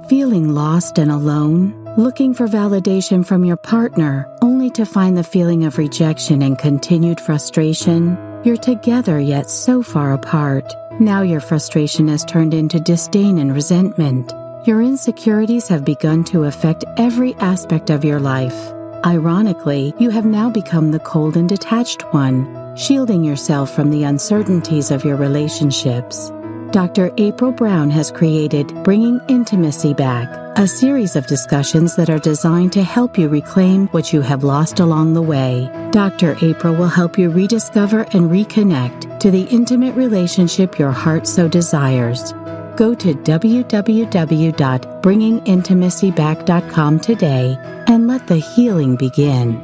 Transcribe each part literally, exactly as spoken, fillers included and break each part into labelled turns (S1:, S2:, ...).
S1: Feeling lost and alone? Looking for validation from your partner, only to find the feeling of rejection and continued frustration? You're together yet so far apart. Now your frustration has turned into disdain and resentment. Your insecurities have begun to affect every aspect of your life. Ironically, you have now become the cold and detached one, shielding yourself from the uncertainties of your relationships. Doctor April Brown has created Bringing Intimacy Back, a series of discussions that are designed to help you reclaim what you have lost along the way. Doctor April will help you rediscover and reconnect to the intimate relationship your heart so desires. Go to w w w dot bringing intimacy back dot com today and let the healing begin.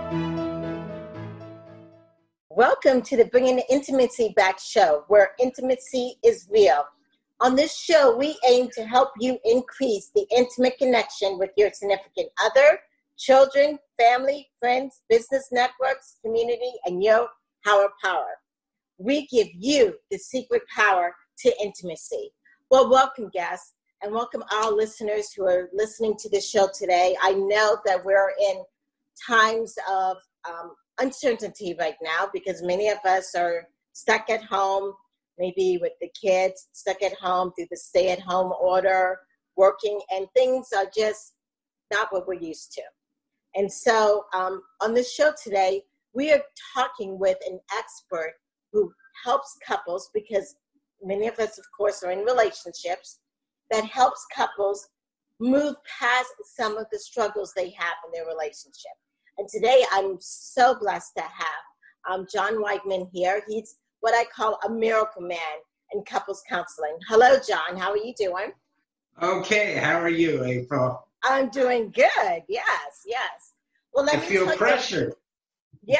S2: Welcome to the Bringing Intimacy Back show, where intimacy is real. On this show, we aim to help you increase the intimate connection with your significant other, children, family, friends, business networks, community, and your higher power. We give you the secret power to intimacy. Well, welcome, guests, and welcome all listeners who are listening to this show today. I know that we're in times of um, uncertainty right now because many of us are stuck at home, maybe with the kids, stuck at home through the stay-at-home order, working, and things are just not what we're used to. And so um, on this show today, we are talking with an expert who helps couples, because many of us, of course, are in relationships, that helps couples move past some of the struggles they have in their relationship. And today, I'm so blessed to have um, John Weigman here. He's what I call a miracle man in couples counseling. Hello, John. How are you doing?
S3: Okay. How are you, April?
S2: I'm doing good. Yes, yes. Well, let
S3: I
S2: me
S3: feel
S2: tell
S3: pressure.
S2: You,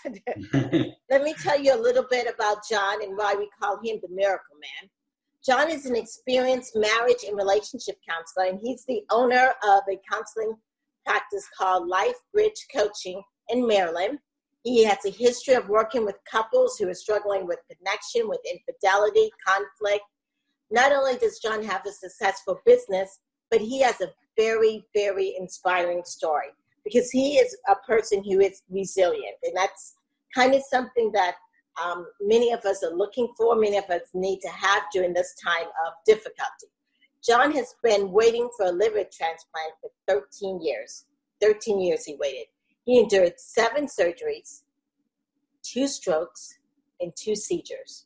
S2: yes. Let me tell you a little bit about John and why we call him the miracle man. John is an experienced marriage and relationship counselor, and he's the owner of a counseling practice called Life Bridge Coaching in Maryland. He has a history of working with couples who are struggling with connection, with infidelity, conflict. Not only does John have a successful business, but he has a very, very inspiring story because he is a person who is resilient. And that's kind of something that um, many of us are looking for, many of us need to have during this time of difficulty. John has been waiting for a liver transplant for thirteen years. thirteen years he waited. He endured seven surgeries, two strokes, and two seizures.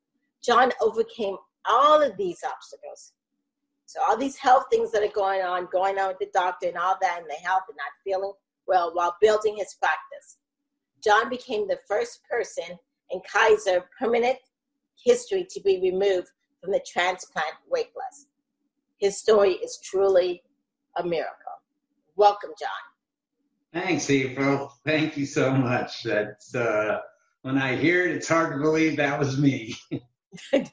S2: John overcame all of these obstacles. So all these health things that are going on, going on with the doctor and all that, and the health and not feeling well while building his practice. John became the first person in Kaiser permanent history to be removed from the transplant wait list. His story is truly a miracle. Welcome, John.
S3: Thanks, April. Thank you so much. That's uh, when I hear it, it's hard to believe that was me.
S2: yes,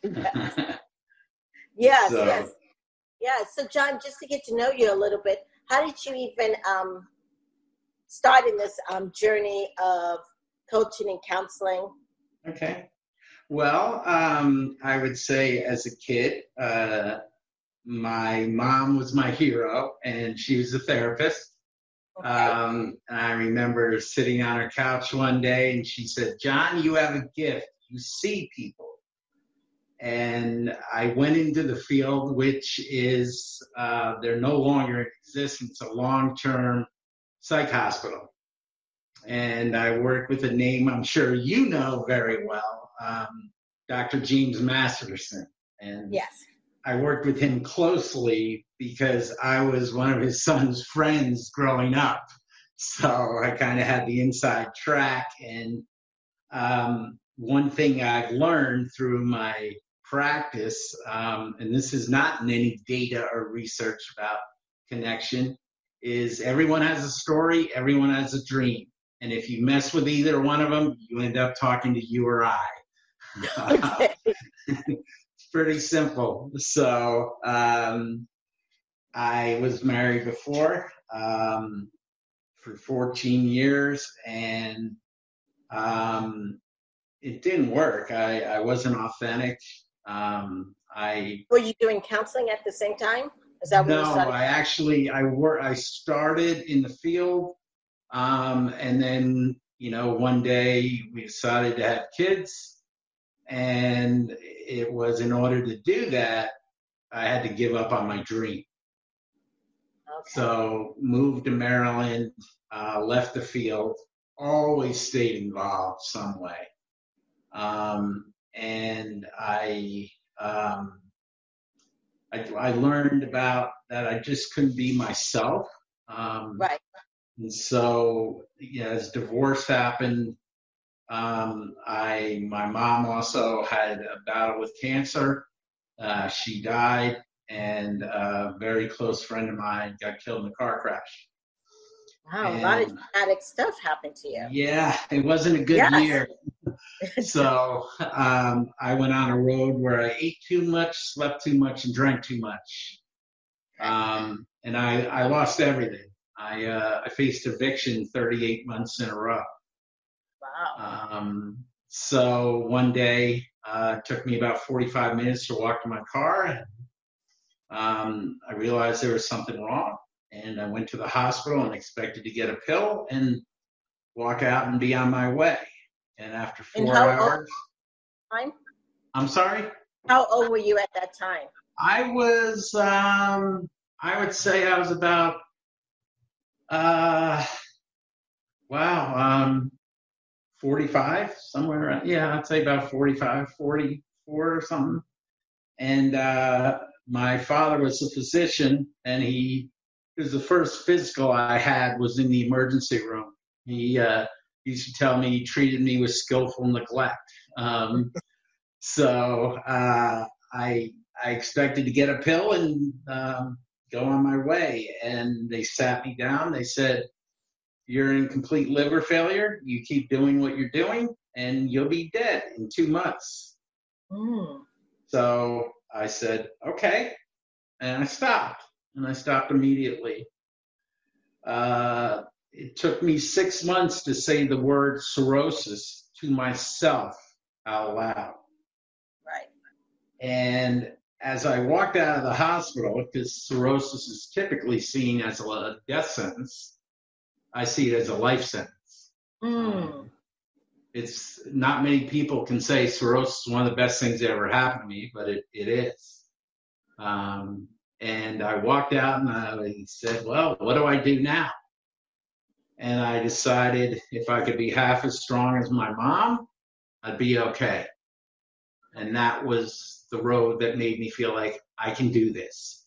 S2: yes,
S3: So-
S2: yes. Yeah, so John, just to get to know you a little bit, how did you even um, start in this um, journey of coaching and counseling?
S3: Okay. Well, um, I would say as a kid, uh, my mom was my hero, and she was a therapist.
S2: Okay.
S3: Um, and I remember sitting on her couch one day, and she said, "John, you have a gift. You see people." And I went into the field, which is, uh, they're no longer in existence, a long-term psych hospital. And I work with a name I'm sure you know very well, um, Doctor James Masterson. And
S2: Yes.
S3: I worked with him closely because I was one of his son's friends growing up. So I kind of had the inside track. And um, one thing I've learned through my practice, um, and this is not in any data or research about connection, is everyone has a story, everyone has a dream. And if you mess with either one of them, you end up talking to you or I.
S2: Okay.
S3: It's pretty simple. So um, I was married before um, for fourteen years, and um, it didn't work. I, I wasn't authentic. Um, I
S2: Were you doing counseling at the same time? Is that
S3: no,
S2: what you started?
S3: I actually, I work, I started in the field. Um, and then, you know, one day we decided to have kids, and it was in order to do that, I had to give up on my dream.
S2: Okay.
S3: So moved to Maryland, uh, left the field, always stayed involved some way. Um, and I, um, I, I learned about that I just couldn't be myself. Um,
S2: Right.
S3: And so, you know, as divorce happened, um, I my mom also had a battle with cancer. Uh, she died, and a very close friend of mine got killed in a car crash.
S2: Wow,
S3: And,
S2: a lot of dramatic stuff happened to you.
S3: Yeah, it wasn't a good
S2: Yes.
S3: year. So um, I went on a road where I ate too much, slept too much, and drank too much. Um, and I, I lost everything. I, uh, I faced eviction thirty-eight months in a row.
S2: Wow.
S3: Um, so one day, uh, it took me about forty-five minutes to walk to my car. And, um, I realized there was something wrong, and I went to the hospital and expected to get a pill and walk out and be on my way. And after four
S2: and how
S3: hours,
S2: old time?
S3: I'm sorry?
S2: How old were you at that time?
S3: I was, um, I would say I was about, uh, wow, um, forty-five, somewhere around, yeah, I'd say about forty-five, forty-four or something. And uh, my father was a physician, and he, it was the first physical I had was in the emergency room. He uh, used to tell me he treated me with skillful neglect. Um, so uh, I, I expected to get a pill and um, go on my way. And they sat me down. They said, "You're in complete liver failure. You keep doing what you're doing, and you'll be dead in two months.
S2: Mm.
S3: So I said, okay. And I stopped. And I stopped immediately. Uh, it took me six months to say the word cirrhosis to myself out loud.
S2: Right.
S3: And as I walked out of the hospital, because cirrhosis is typically seen as a death sentence, I see it as a life sentence.
S2: Mm.
S3: Um, it's not many people can say cirrhosis is one of the best things that ever happened to me, but it, it is. Um, and I walked out and I said, well, what do I do now? And I decided if I could be half as strong as my mom, I'd be okay. And that was the road that made me feel like I can do this.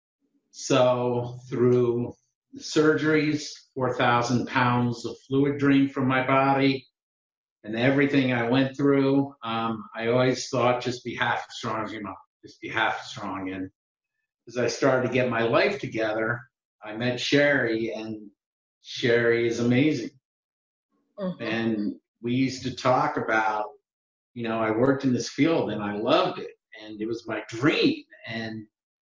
S3: So through the surgeries, four thousand pounds of fluid drained from my body, and everything I went through, um, I always thought just be half as strong as your mom, just be half as strong. And as I started to get my life together, I met Sherry, and Sherry is amazing.
S2: Mm-hmm.
S3: And we used to talk about, you know, I worked in this field and I loved it, and it was my dream. And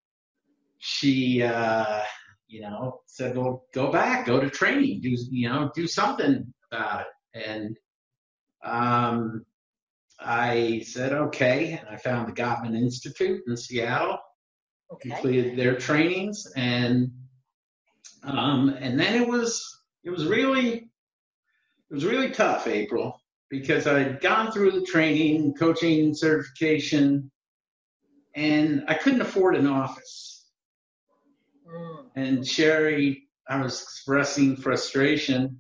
S3: she, uh, you know, said, well, go back, go to training, do, you know, do something about it. And um, I said, okay. And I found the Gottman Institute in Seattle,
S2: Okay.
S3: completed their trainings. And, um, and then it was, it was really, it was really tough, April, because I'd gone through the training, coaching, certification, and I couldn't afford an office.
S2: Mm.
S3: And Sherry, I was expressing frustration,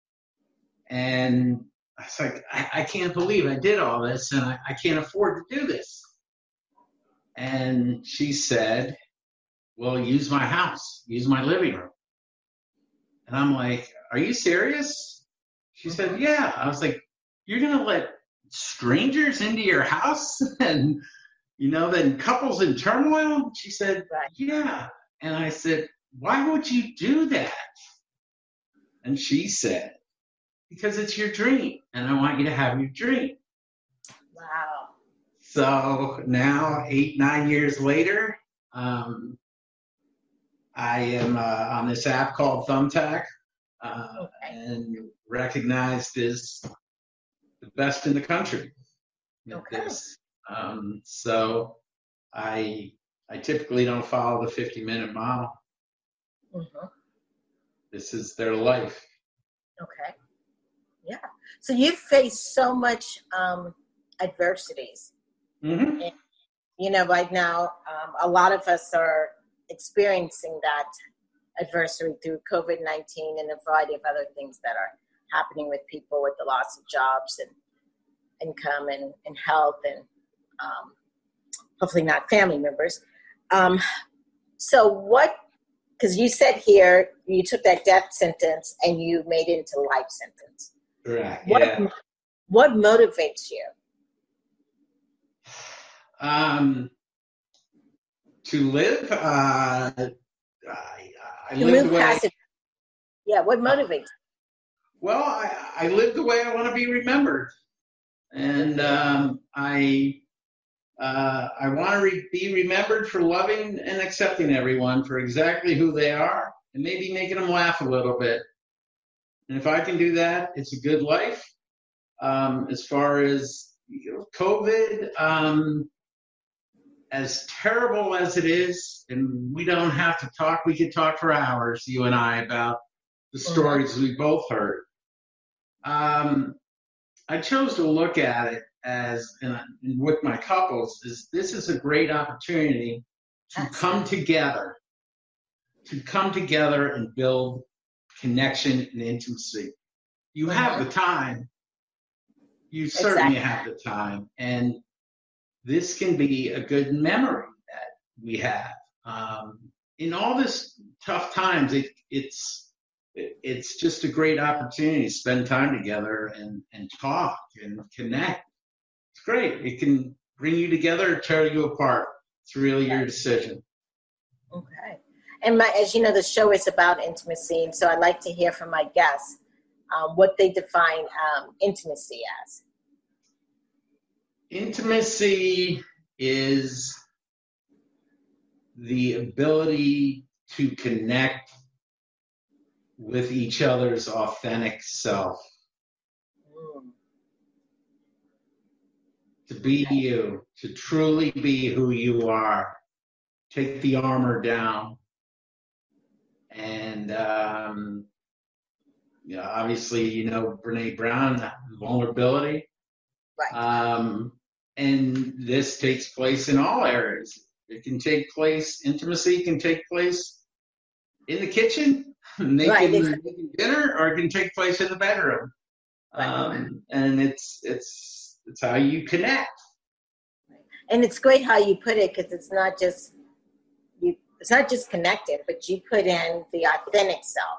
S3: and I was like, I, I can't believe I did all this, and I, I can't afford to do this. And she said, well, use my house, use my living room. And I'm like, are you serious? She mm-hmm. said, yeah. I was like, you're going to let strangers into your house and, you know, then couples in turmoil? She said, yeah. And I said, why would you do that? And she said, because it's your dream, and I want you to have your dream.
S2: Wow.
S3: So now, eight, nine years later, um, I am uh, on this app called Thumbtack, uh,
S2: okay.
S3: and recognized as the best in the country.
S2: Okay.
S3: This. Um, so I I typically don't follow the fifty minute model.
S2: Mm-hmm.
S3: This is their life.
S2: Okay. Yeah. So you've faced so much um, adversities.
S3: Mm-hmm.
S2: And, you know, right now, um, a lot of us are experiencing that adversity through COVID nineteen and a variety of other things that are happening with people with the loss of jobs and income and, and health and um, hopefully not family members. Um, so what, because you said here you took that death sentence and you made it into life sentence.
S3: Correct.
S2: What,
S3: Yeah.
S2: what motivates you?
S3: Um, to live, uh, I, I
S2: To
S3: live
S2: move
S3: the way.
S2: past it. Yeah, what motivates you?
S3: Well, I, I live the way I want to be remembered, and um, I uh, I want to re- be remembered for loving and accepting everyone for exactly who they are, and maybe making them laugh a little bit. And if I can do that, it's a good life. Um, as far as you know, COVID, um, as terrible as it is, and we don't have to talk, we could talk for hours, you and I, about the stories we both heard. Um, I chose to look at it as, and with my couples, is this is a great opportunity to come together, to come together and build connection and intimacy. You have the time. You certainly have the time. And this can be a good memory that we have. Um, in all this tough times, it, it's it's just a great opportunity to spend time together and, and talk and connect. It's great. It can bring you together or tear you apart. It's really your decision.
S2: Okay. And my, as you know, the show is about intimacy, and so I'd like to hear from my guests um, what they define um, intimacy as.
S3: Intimacy is the ability to connect with each other's authentic self.
S2: Mm.
S3: To be you, to truly be who you are. Take the armor down. And, um, you know, obviously, you know, Brene Brown, vulnerability.
S2: Right.
S3: Um, and this takes place in all areas. It can take place, intimacy can take place in the kitchen, making,
S2: right, exactly.
S3: making dinner, or it can take place in the bedroom.
S2: Right.
S3: Um, and it's, it's, it's how you connect.
S2: And it's great how you put it, because it's not just, you, it's not just connected, but you put in the authentic self.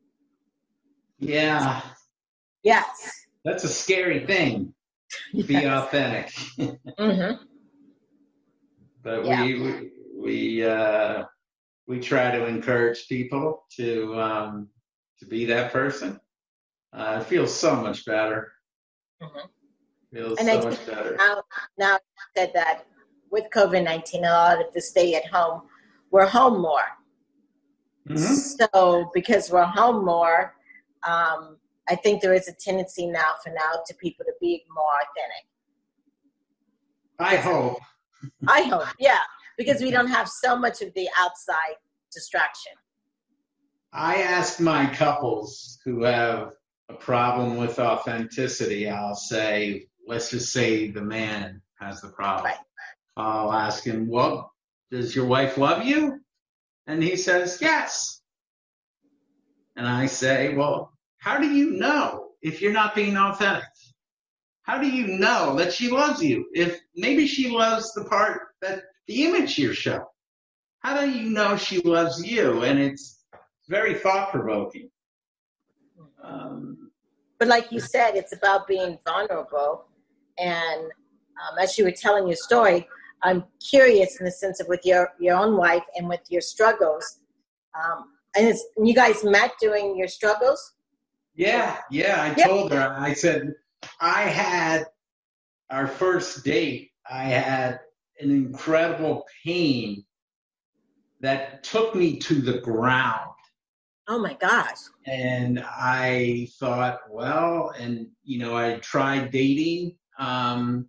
S3: Yeah.
S2: Yes.
S3: That's a scary thing.
S2: Yes.
S3: Be authentic.
S2: Mm-hmm.
S3: But
S2: yeah.
S3: we, we, we, uh, we try to encourage people to, um, to be that person. Uh, it feels so much better.
S2: Mm-hmm.
S3: Feels
S2: and
S3: so
S2: I
S3: much better.
S2: Now, now said that with COVID nineteen, a lot of the stay at home, we're home more. Mm-hmm. So because we're home more, um, I think there is a tendency now for now to people to be more authentic.
S3: I hope.
S2: I hope, yeah, because we don't have so much of the outside distraction.
S3: I ask my couples who have a problem with authenticity, I'll say, let's just say the man has the problem.
S2: Right.
S3: I'll ask him, well, does your wife love you? And he says, yes. And I say, well, how do you know if you're not being authentic? How do you know that she loves you? If maybe she loves the part that the image you're showing. How do you know she loves you? And it's very thought-provoking. Um,
S2: but like you said, it's about being vulnerable. And um, as you were telling your story, I'm curious in the sense of with your, your own wife and with your struggles. Um, and it's, you guys met during your struggles?
S3: Yeah, yeah. I
S2: yep.
S3: told her, I said, I had our first date, I had an incredible pain that took me to the ground.
S2: Oh my gosh.
S3: And I thought, well, and, you know, I tried dating. Um,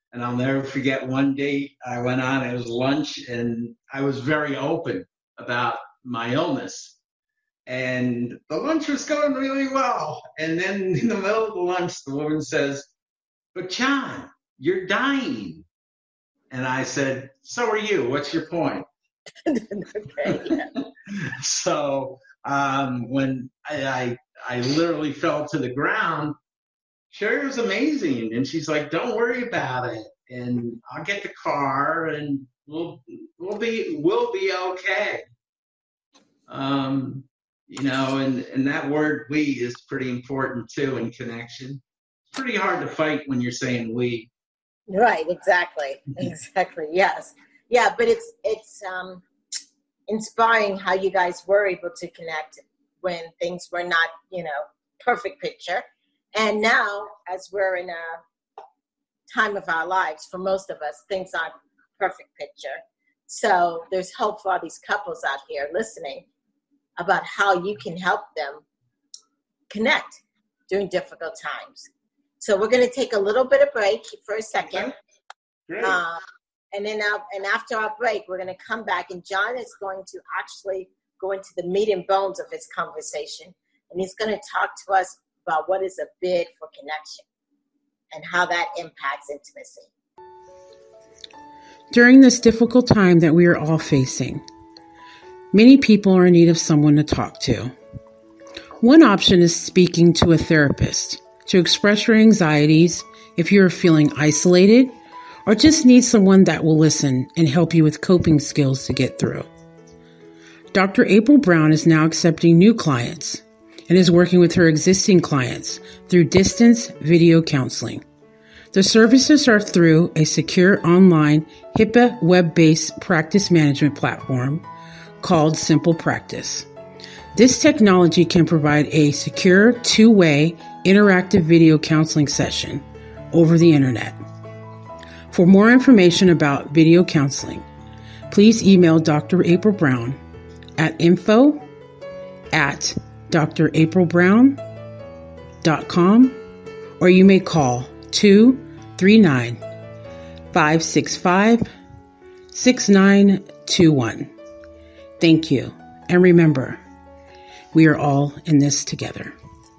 S3: And I'll never forget one date I went on, it was lunch, and I was very open about my illness. And the lunch was going really well. And then in the middle of the lunch, the woman says, "But John, you're dying." And I said, "So are you. What's your point?"
S2: Okay, yeah.
S3: So um, when I, I, I literally fell to the ground, Sherry was amazing. And she's like, "Don't worry about it. And I'll get the car and we'll, we'll be, we'll be okay." Um, you know, and, and that word "we" is pretty important too in connection. It's pretty hard to fight when you're saying "we."
S2: Right, exactly. Exactly. Yes. Yeah, but it's it's um inspiring how you guys were able to connect when things were not, you know, perfect picture. And now, as we're in a time of our lives, for most of us, things aren't perfect picture. So there's hope for all these couples out here listening about how you can help them connect during difficult times. So we're going to take a little bit of break for a second.
S3: Great.
S2: Uh, and then our, and after our break, we're going to come back, and John is going to actually go into the meat and bones of his conversation. And he's going to talk to us about what is a bid for connection and how that impacts intimacy.
S4: During this difficult time that we are all facing, many people are in need of someone to talk to. One option is speaking to a therapist to express your anxieties if you are feeling isolated or just need someone that will listen and help you with coping skills to get through. Doctor April Brown is now accepting new clients and is working with her existing clients through distance video counseling. The services are through a secure online HIPAA web-based practice management platform called Simple Practice. This technology can provide a secure two-way interactive video counseling session over the internet. For more information about video counseling, please email Doctor April Brown at info at d r april brown dot com, or you may call two three nine, five six five, six nine two one. Thank you. And remember, we are all in this together.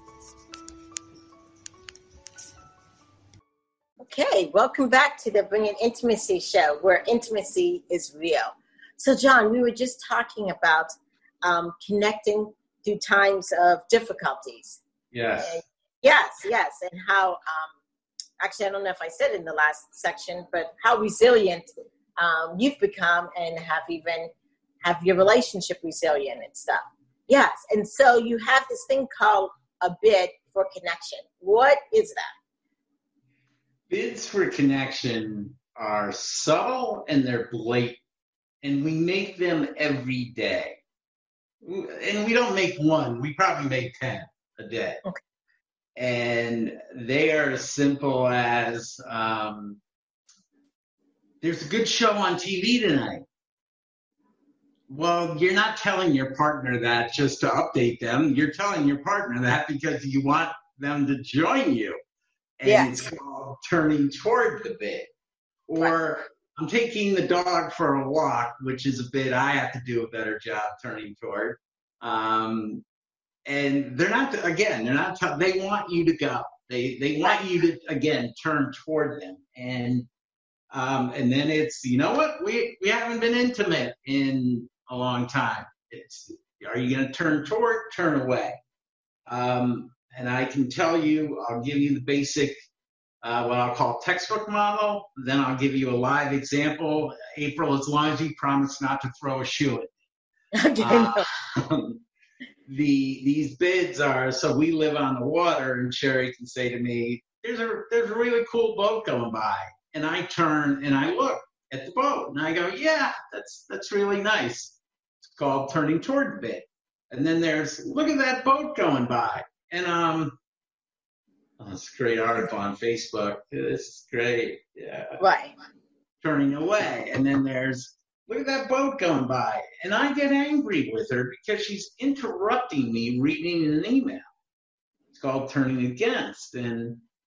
S2: Okay, welcome back to the Bringing Intimacy show, where intimacy is real. So, John, we were just talking about um, connecting through times of difficulties.
S3: Yes.
S2: And yes, yes, and how, um, actually, I don't know if I said in the last section, but how resilient um, you've become and have even have your relationship resilient and stuff. Yes, and so you have this thing called a bid for connection. What is that?
S3: Bids for connection are subtle and they're blatant, and we make them every day. And we don't make one, we probably make ten a day.
S2: Okay.
S3: And they are as simple as, um, there's a good show on T V tonight. Well, you're not telling your partner that just to update them. You're telling your partner that because you want them to join you. And yes. It's called turning toward the bid. Or right. I'm taking the dog for a walk, which is a bid I have to do a better job turning toward. Um, and they're not, again, they're not, t- they want you to go. They they want you to, again, turn toward them. And um, and then it's, you know what, we, we haven't been intimate in a long time. It's, are you going to turn toward, turn away? Um, and I can tell you, I'll give you the basic, uh, what I'll call textbook model. Then I'll give you a live example. April, as long as you promise not to throw a shoe at me.
S2: Okay.
S3: Uh, the these bids are, so we live on the water, and Sherry can say to me, there's a there's a really cool boat going by. And I turn and I look at the boat and I go, yeah, that's that's really nice. It's called turning toward the bid. And then there's, look at that boat going by. And um, oh, it's a great article on Facebook. This is great. Yeah.
S2: Right.
S3: Turning away. And then there's, look at that boat going by. And I get angry with her because she's interrupting me reading an email. It's called turning against. And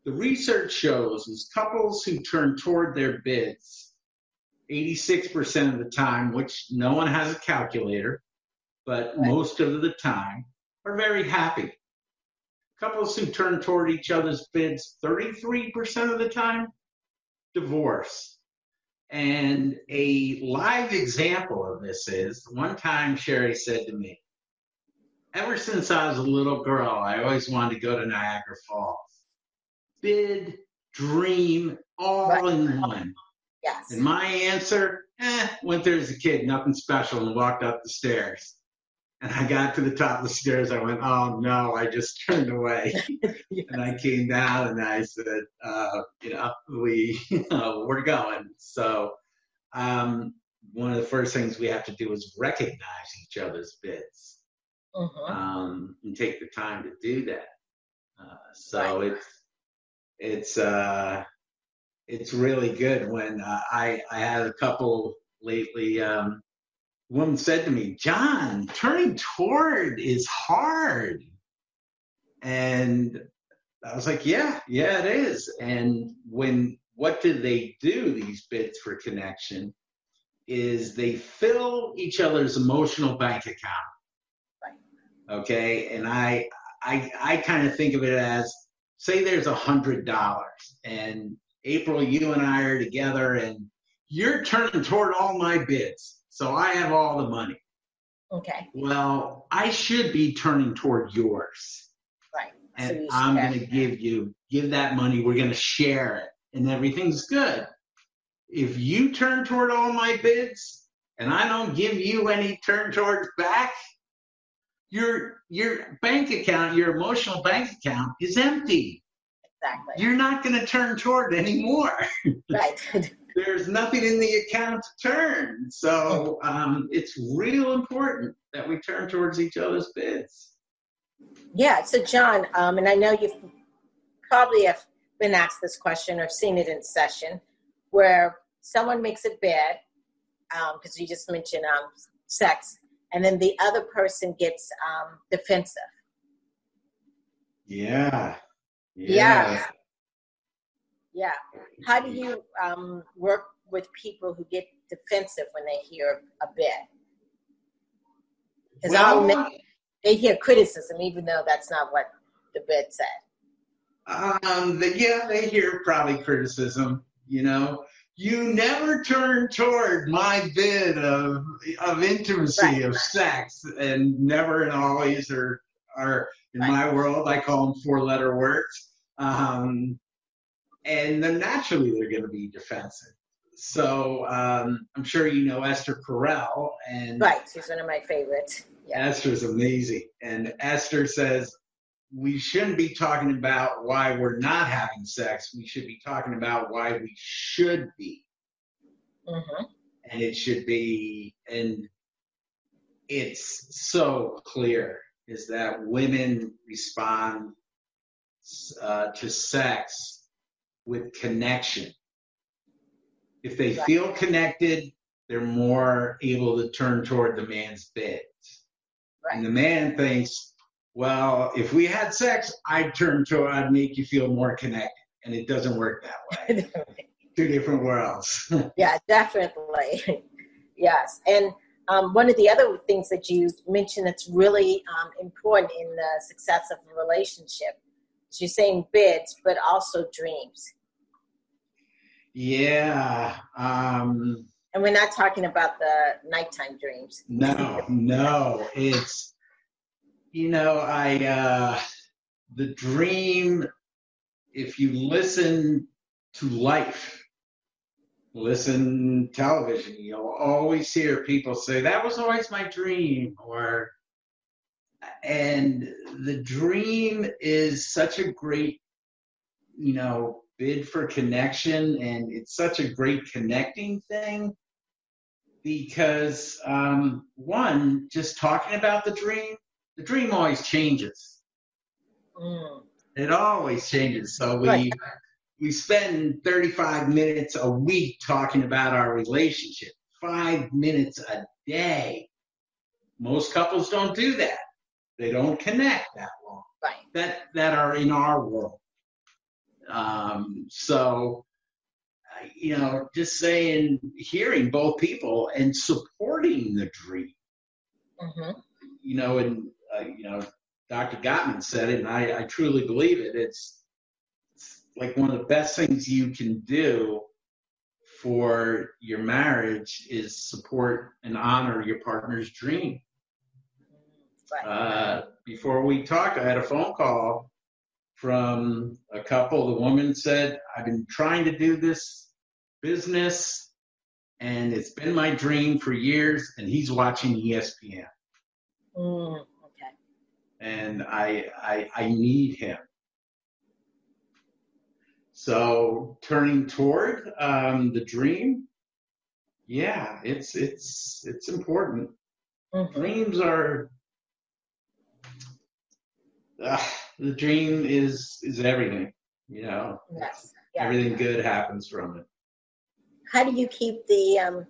S3: the research shows is couples who turn toward their bids eighty-six percent of the time, which no one has a calculator, but most of the time, are very happy. Couples who turn toward each other's bids thirty-three percent of the time, divorce. And a live example of this is, one time Sherry said to me, ever since I was a little girl, I always wanted to go to Niagara Falls. Bid, dream, all right. in one.
S2: Yes.
S3: And my answer, eh, went there as a kid, nothing special, and walked up the stairs. And I got to the top of the stairs. I went, oh, no, I just turned away. Yes. And I came down and I said, uh, you know, we, you know, we're going. So um, one of the first things we have to do is recognize each other's bids uh-huh. um, and take the time to do that. Uh, so right. it's, it's, uh, it's really good when uh, I, I had a couple lately, um, woman said to me, John, turning toward is hard. And I was like, yeah, yeah, it is. And when, what do they do, these bids for connection, is they fill each other's emotional bank account. Right. Okay. And I, I, I kind of think of it as, say there's a hundred dollars and April, you and I are together and you're turning toward all my bids. So I have all the money.
S2: Okay.
S3: Well, I should be turning toward yours.
S2: Right.
S3: And so I'm going to give you, give that money. We're going to share it and everything's good. If you turn toward all my bids and I don't give you any turn towards back, your, your bank account, your emotional bank account is empty.
S2: Exactly.
S3: You're not going to turn toward anymore.
S2: Right.
S3: There's nothing in the account to turn. So um, it's real important that we turn towards each other's bids.
S2: Yeah. So, John, um, and I know you've probably have been asked this question or seen it in session where someone makes a bid, because um, you just mentioned um, sex, and then the other person gets um, defensive.
S3: Yeah.
S2: Yeah. yeah. Yeah. How do you um, work with people who get defensive when they hear a bid? Because well, they hear criticism, even though that's not what the bid said.
S3: Um, the, yeah, they hear probably criticism. You know, you never turn toward my bid of of intimacy, right. of sex, and never and always are are in right. my world. I call them four letter words. Um, And then naturally they're going to be defensive. So um, I'm sure you know Esther Perel. And
S2: right, she's one of my favorites. Yeah.
S3: Esther's amazing. And Esther says we shouldn't be talking about why we're not having sex. We should be talking about why we should be. Mm-hmm. And it should be, and it's so clear, is that women respond uh, to sex with connection. If they right. feel connected, they're more able to turn toward the man's bid. Right. And the man thinks, well, if we had sex, I'd turn to, I'd make you feel more connected. And it doesn't work that way. Two different worlds.
S2: Yeah, definitely. Yes. And um, one of the other things that you mentioned that's really um, important in the success of a relationship, you're saying bids, but also dreams.
S3: Yeah. Um,
S2: and we're not talking about the nighttime dreams.
S3: No, no. It's, you know, I, uh, the dream, if you listen to life, listen television, you'll always hear people say, that was always my dream, or, and the dream is such a great, you know, bid for connection, and it's such a great connecting thing because, um, one, just talking about the dream, the dream always changes. Mm. It always changes. So we, right. we spend thirty-five minutes a week talking about our relationship, five minutes a day. Most couples don't do that. They don't connect that long.
S2: Right.
S3: That that are in our world. Um, so, you know, just saying, hearing both people and supporting the dream. Mm-hmm. You know, and, uh, you know, Doctor Gottman said it, and I, I truly believe it. It's, it's like one of the best things you can do for your marriage is support and honor your partner's dream. Right. Uh, before we talked, I had a phone call from a couple. The woman said, I've been trying to do this business, and it's been my dream for years, and he's watching E S P N.
S2: Mm, okay.
S3: And I, I, I need him. So turning toward um, the dream, yeah, it's it's it's important. Mm-hmm. Dreams are uh, the dream is is everything, you know.
S2: Yes. Yeah.
S3: Everything good happens from it.
S2: How do you keep the um,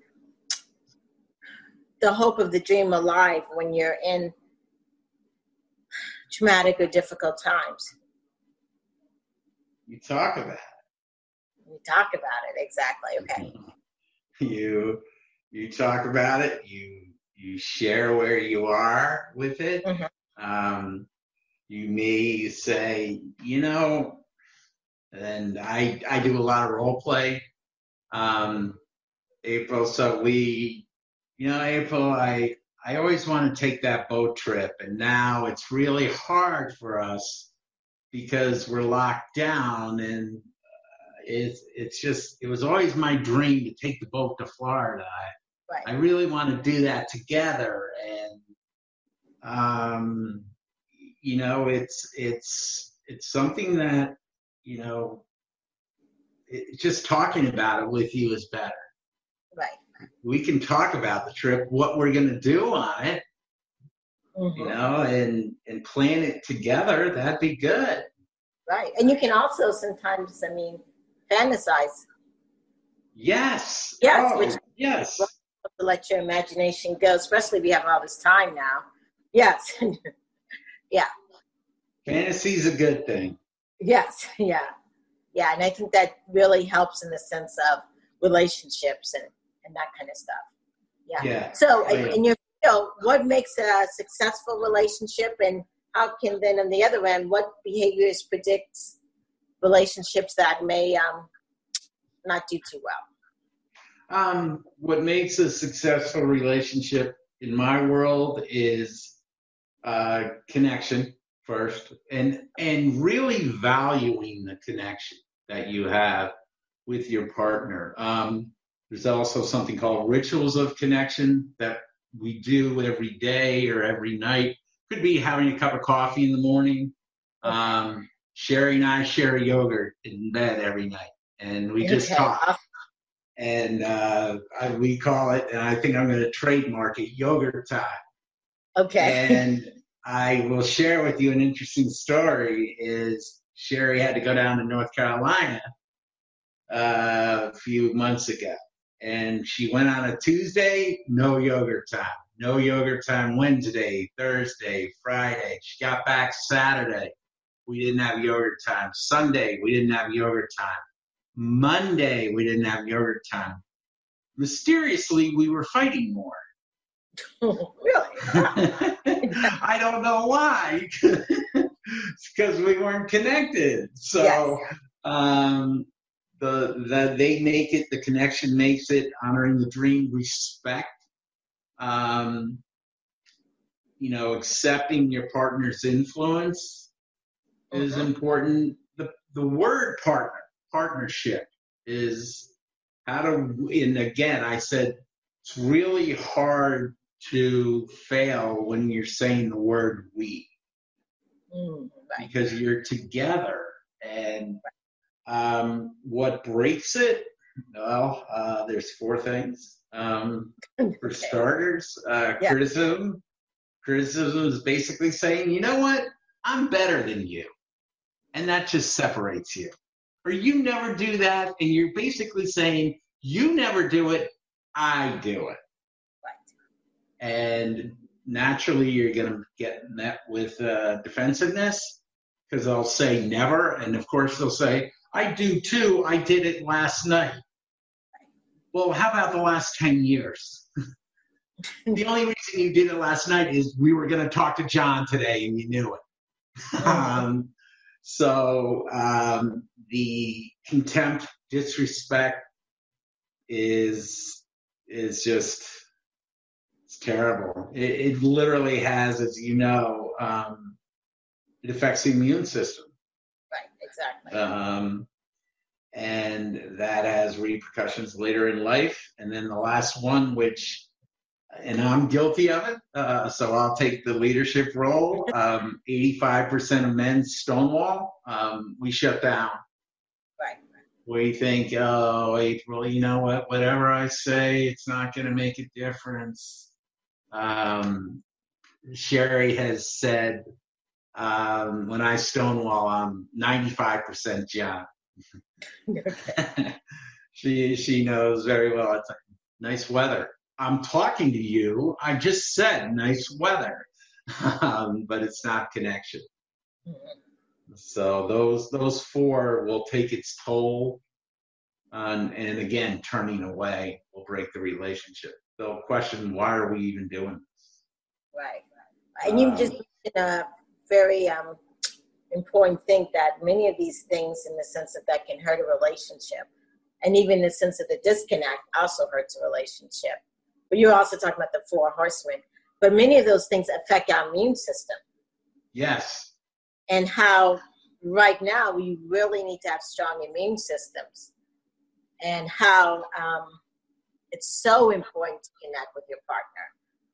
S2: the hope of the dream alive when you're in traumatic or difficult times?
S3: You talk about it.
S2: You talk about it, exactly. Okay.
S3: You you talk about it. You you share where you are with it. Mm-hmm. Um, you may say, you know, and I I do a lot of role play. Um, April, so we, you know, April, I I always want to take that boat trip, and now it's really hard for us because we're locked down, and uh, it's it's just it was always my dream to take the boat to Florida. I,
S2: right.
S3: I really want to do that together, and um, you know, it's it's it's something that, you know, it, just talking about it with you is better.
S2: Right.
S3: We can talk about the trip, what we're going to do on it, mm-hmm. you know, and, and plan it together. That'd be good.
S2: Right. And you can also sometimes, I mean, fantasize.
S3: Yes.
S2: Yes.
S3: Oh,
S2: which
S3: yes.
S2: To let your imagination go, especially if we have all this time now. Yes. Yeah.
S3: Fantasy's a good thing.
S2: Yes. Yeah. Yeah. And I think that really helps in the sense of relationships and, and that kind of stuff. Yeah.
S3: Yeah.
S2: So,
S3: oh, yeah.
S2: in your field, what makes a successful relationship, and how can then, on the other end, what behaviors predicts relationships that may um, not do too well?
S3: Um, what makes a successful relationship in my world is uh, connection first, and and really valuing the connection that you have with your partner. Um, there's also something called rituals of connection that we do every day or every night. Could be having a cup of coffee in the morning. Um, Sherry and I share yogurt in bed every night, and we just
S2: okay.
S3: talk. And uh, I, we call it, and I think I'm going to trademark it, yogurt time.
S2: Okay.
S3: And I will share with you an interesting story. Is Sherry had to go down to North Carolina uh, a few months ago, and she went on a Tuesday, no yogurt time. No yogurt time Wednesday, Thursday, Friday. She got back Saturday. We didn't have yogurt time. Sunday, we didn't have yogurt time. Monday, we didn't have yogurt time. Mysteriously, we were fighting more.
S2: Really?
S3: I don't know why. It's because we weren't connected. So
S2: yes.
S3: um, the, the they make it, the connection makes it, honoring the dream, respect. Um, you know, accepting your partner's influence uh-huh. is important. The the word partner, partnership is how to, and again, I said it's really hard to fail when you're saying the word we.
S2: Mm, right.
S3: Because you're together. And um, what breaks it? Well, uh, there's four things. Um, for starters, uh, yeah. criticism. Criticism is basically saying, you know what? I'm better than you. And that just separates you. Or you never do that, and you're basically saying, you never do it, I do it.
S2: Right.
S3: And naturally, you're going to get met with uh, defensiveness, because they'll say never. And, of course, they'll say, I do too. I did it last night. Well, how about the last ten years? The only reason you did it last night is we were going to talk to John today and you knew it. um, so um, the contempt, disrespect is is just, it's terrible. It, it literally has, as you know, um, it affects the immune system.
S2: Right, exactly.
S3: Um, and that has repercussions later in life. And then the last one, which, and I'm guilty of it, uh, so I'll take the leadership role. Um, eighty-five percent of men stonewall. Um, we shut down.
S2: Right.
S3: We think, oh, April, you know what? Whatever I say, it's not going to make a difference. Um, Sherry has said, um, when I stonewall, I'm ninety-five percent John.
S2: Okay.
S3: she she knows very well. It's like, nice weather. I'm talking to you. I just said nice weather, um, but it's not connection. Mm-hmm. So those those four will take its toll, on, and again, turning away will break the relationship. They'll question, why are we even doing this?
S2: Right. And you um, just mentioned a very um, important thing, that many of these things, in the sense of that, can hurt a relationship, and even in the sense of the disconnect also hurts a relationship. But you're also talking about the four horsemen. But many of those things affect our immune system.
S3: Yes.
S2: And how right now we really need to have strong immune systems, and how um, it's so important to connect with your partner.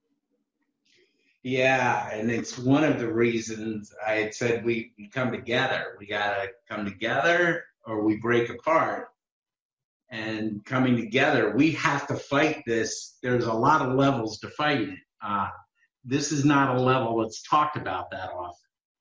S3: Yeah, and it's one of the reasons I had said we, we come together. We got to come together or we break apart. And coming together, we have to fight this. There's a lot of levels to fight it. Uh, this is not a level that's talked about that often.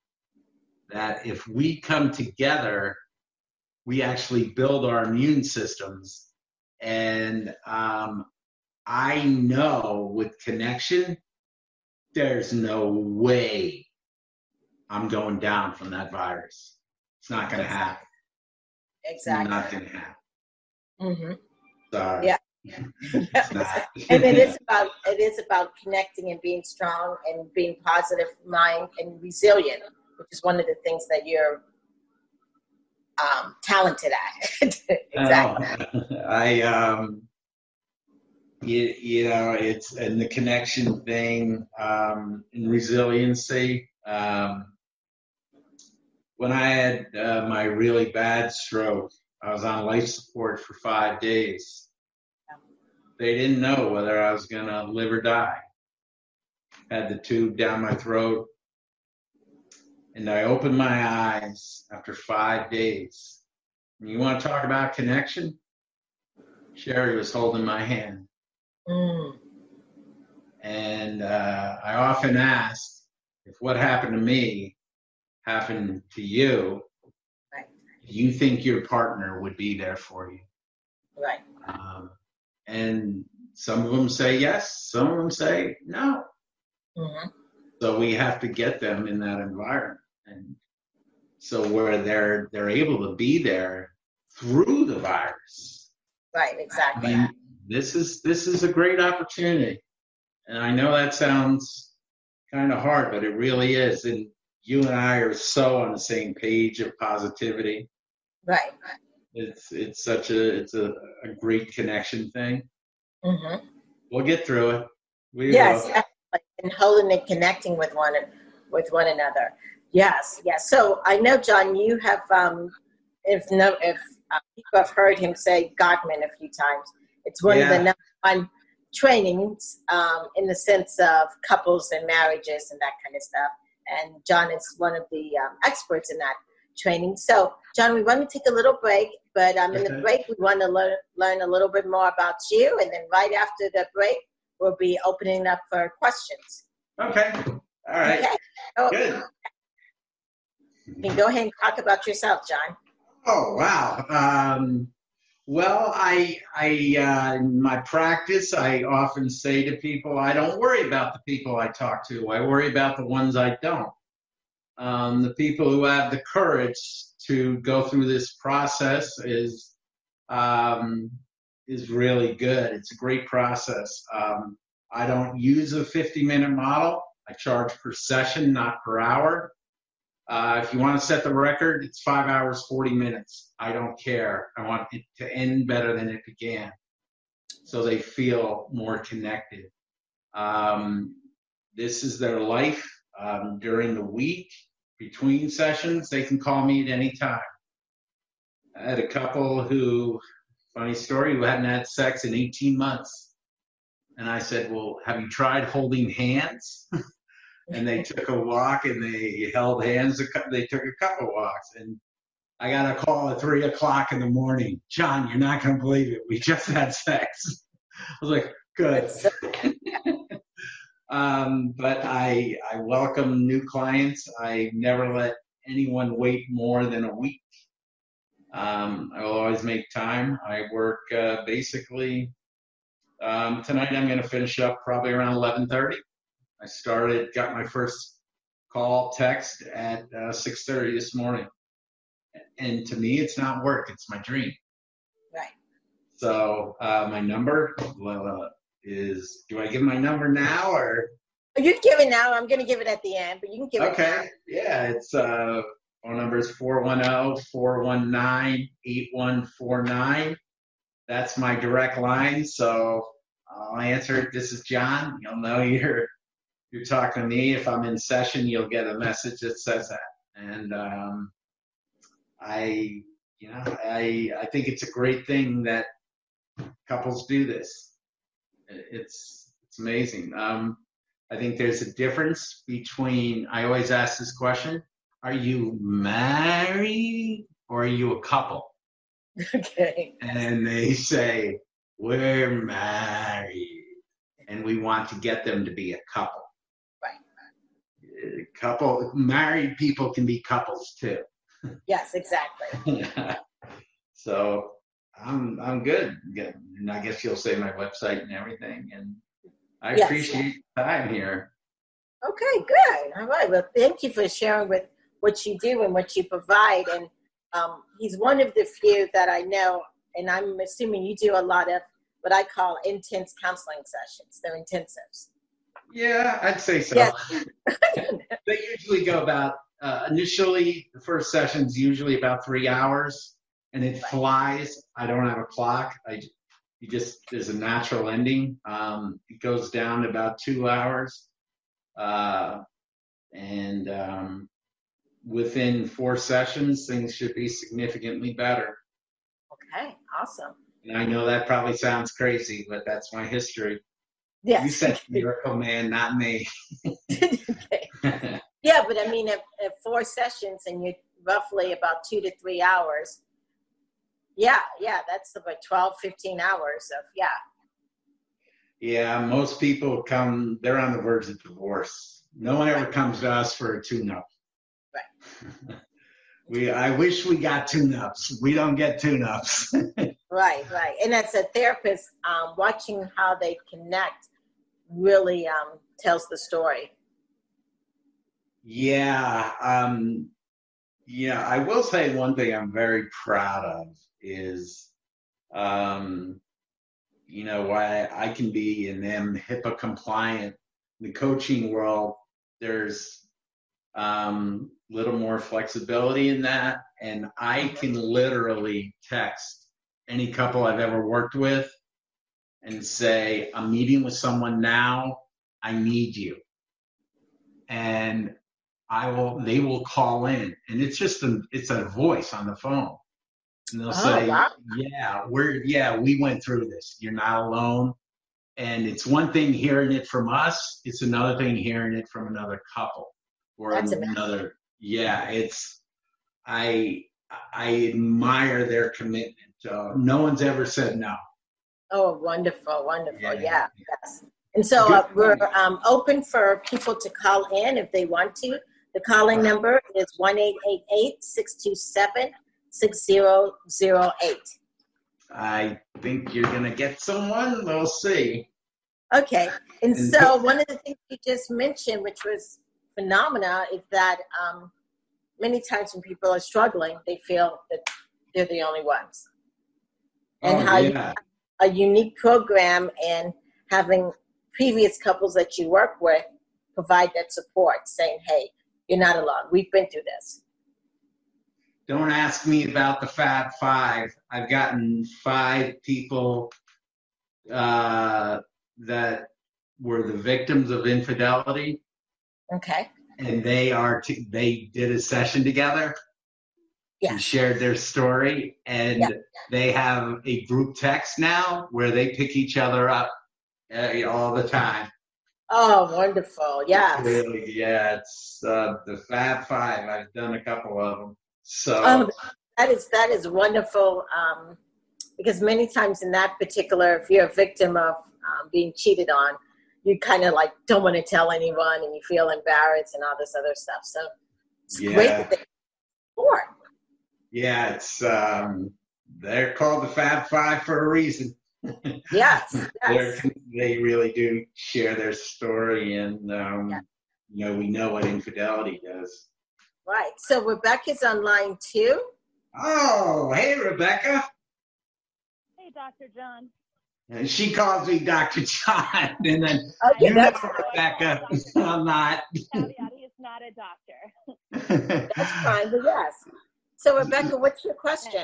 S3: That if we come together, we actually build our immune systems. And um, I know with connection, there's no way I'm going down from that virus. It's not going to happen.
S2: Exactly.
S3: It's not going to happen.
S2: Mm-hmm.
S3: Sorry.
S2: Yeah. And it is about it is about connecting and being strong and being positive mind and resilient, which is one of the things that you're um, talented at. Exactly.
S3: Oh, I um, you, you know, it's and the connection thing um, and resiliency. Um, when I had uh, my really bad stroke, I was on life support for five days. They didn't know whether I was going to live or die. Had the tube down my throat. And I opened my eyes after five days. And you want to talk about connection? Sherry was holding my hand.
S2: Mm.
S3: And uh, I often asked, if what happened to me happened to you,
S2: right,
S3: do you think your partner would be there for you?
S2: Right.
S3: Um, and some of them say yes, some of them say no.
S2: Mm-hmm.
S3: So we have to get them in that environment, and so where they're they're able to be there through the virus.
S2: Right. Exactly.
S3: I mean, this is this is a great opportunity, and I know that sounds kind of hard, but it really is. And you and I are so on the same page of positivity.
S2: Right.
S3: It's it's such a it's a, a great connection thing.
S2: Mm-hmm.
S3: We'll get through it. We
S2: yes,
S3: will.
S2: And holding and connecting with one with one another. Yes, yes. So I know, John, you have um, if no if uh, people have heard him say Gottman a few times. It's one
S3: yeah.
S2: of the number one trainings um, in the sense of couples and marriages and that kind of stuff. And John is one of the um, experts in that training. So, John, we want to take a little break, but um, in the break, we want to learn learn a little bit more about you, and then right after the break, we'll be opening up for questions.
S3: Okay. All right. Okay.
S2: So,
S3: good.
S2: You can go ahead and talk about yourself, John.
S3: Oh, wow. Um, well, I, I, uh, in my practice, I often say to people, I don't worry about the people I talk to. I worry about the ones I don't. Um, the people who have the courage to go through this process is um, is really good. It's a great process. Um, I don't use a fifty-minute model. I charge per session, not per hour. Uh, if you want to set the record, it's five hours, forty minutes. I don't care. I want it to end better than it began, so they feel more connected. Um, this is their life. Um, during the week, between sessions, they can call me at any time. I had a couple who, funny story, who hadn't had sex in eighteen months. And I said, well, have you tried holding hands? And they took a walk and they held hands. They took a couple walks. And I got a call at three o'clock in the morning. John, you're not going to believe it. We just had sex. I was like, good. Um, but I, I welcome new clients. I never let anyone wait more than a week. Um, I will always make time. I work uh, basically, um, tonight I'm going to finish up probably around eleven thirty. I started, got my first call, text at uh, six thirty this morning. And to me, it's not work. It's my dream.
S2: Right.
S3: So uh, my number, uh, is, do I give my number now or?
S2: You can give it now. I'm going to give it at the end, but you can give it
S3: okay.
S2: now.
S3: Yeah, it's uh, phone number is four one zero, four one nine, eight one four nine. That's my direct line, so I'll answer it. This is John. You'll know you're you're talking to me. If I'm in session, you'll get a message that says that. And um, I, you know, I I think it's a great thing that couples do this. It's it's amazing. Um, I think there's a difference between, I always ask this question, are you married or are you a couple?
S2: Okay.
S3: And they say, we're married. And we want to get them to be a couple.
S2: Right.
S3: A couple, married people can be couples too.
S2: Yes, exactly.
S3: So I'm I'm good. And I guess you'll say my website and everything. And I
S2: yes,
S3: appreciate
S2: yes.
S3: the time here.
S2: Okay, good. All right. Well, thank you for sharing with what you do and what you provide. And um, he's one of the few that I know, and I'm assuming you do a lot of what I call intense counseling sessions. They're intensives.
S3: Yeah, I'd say so.
S2: Yes.
S3: They usually go about, uh, initially, the first session's usually about three hours. And it flies. I don't have a clock. I, you just, there's a natural ending. Um, it goes down to about two hours. Uh, and um, within four sessions, things should be significantly better.
S2: Okay, awesome.
S3: And I know that probably sounds crazy, but that's my history.
S2: Yes.
S3: You said miracle man, not me.
S2: Okay. Yeah, but I mean, at, at four sessions and you're roughly about two to three hours. Yeah, yeah, that's about twelve, fifteen hours of, yeah.
S3: Yeah, most people come, they're on the verge of divorce. No one ever comes to us for a tune-up.
S2: Right.
S3: we, I wish we got tune-ups. We don't get tune-ups.
S2: Right, right. And as a therapist, um, watching how they connect really um, tells the story.
S3: Yeah. Um, yeah, I will say one thing I'm very proud of is, um, you know, why I can be in them HIPAA compliant. In the coaching world, there's um, little more flexibility in that. And I can literally text any couple I've ever worked with and say, I'm meeting with someone now. I need you. And I will, they will call in, and it's just a, it's a voice on the phone. And they'll oh, say, wow. yeah, we're, yeah, we went through this. You're not alone. And it's one thing hearing it from us. It's another thing hearing it from another couple or That's another. Amazing. Yeah, it's, I, I admire their commitment. Uh, no one's ever said no.
S2: Oh, wonderful. Wonderful. Yeah. yeah yes. And so uh, we're um, open for people to call in if they want to. The calling number is one eight eight eight, six two seven, six zero zero eight.
S3: I think you're going to get someone. We'll see.
S2: Okay. And so one of the things you just mentioned, which was phenomena is that um, many times when people are struggling, they feel that they're the only ones. And
S3: oh,
S2: how
S3: yeah.
S2: you have a unique program and having previous couples that you work with provide that support, saying, hey, you're not alone. We've been through this.
S3: Don't ask me about the Fab Five. I've gotten five people uh, that were the victims of infidelity.
S2: Okay.
S3: And they are t- they did a session together.
S2: Yes.
S3: And shared their story, and
S2: yeah.
S3: they have a group text now where they pick each other up uh, all the time.
S2: Oh, wonderful! Yes.
S3: Really, yeah, it's uh, the Fab Five. I've done a couple of them. So
S2: oh, that is that is wonderful. Um, because many times in that particular, if you're a victim of um, being cheated on, you kind of like don't want to tell anyone, and you feel embarrassed and all this other stuff. So it's
S3: yeah.
S2: great that they support.
S3: Yeah, it's um, they're called the Fab Five for a reason.
S2: Yes, yes.
S3: They really do share their story, and um,
S2: yeah.
S3: you know, we know what infidelity does.
S2: Right. So Rebecca's on line two.
S3: Oh, hey, Rebecca.
S5: Hey, Doctor John.
S3: And she calls me Doctor John, and then
S2: okay,
S3: you know
S2: that's
S3: Rebecca. I'm not.
S5: Caveat, he is not a doctor.
S2: That's fine, but yes. So, Rebecca, what's your question?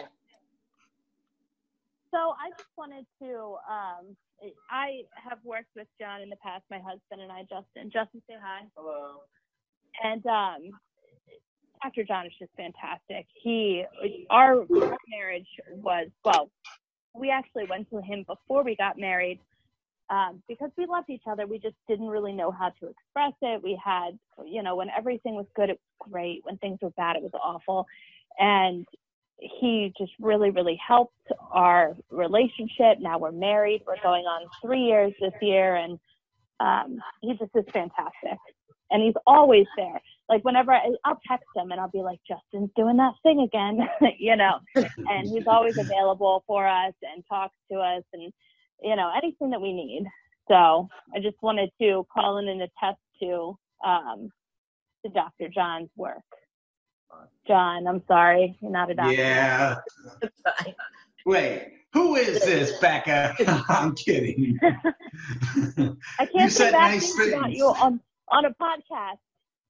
S5: So I just wanted to, um, I have worked with John in the past, my husband and I, Justin. Justin, say hi.
S6: Hello.
S5: And um, Doctor John is just fantastic. He, our, our marriage was, well, we actually went to him before we got married um, because we loved each other. We just didn't really know how to express it. We had, you know, when everything was good, it was great. When things were bad, it was awful. And he just really, really helped our relationship. Now we're married. We're going on three years this year. And um, he just is fantastic. And he's always there. Like whenever I, I'll text him and I'll be like, Justin's doing that thing again, you know, and he's always available for us and talks to us and, you know, anything that we need. So I just wanted to call in and attest to, um, to Doctor John's work. John, I'm sorry, you're not a doctor.
S3: Yeah. Wait, who is this, Becca? I'm kidding.
S5: I can't say bad nice things about you on, on a podcast.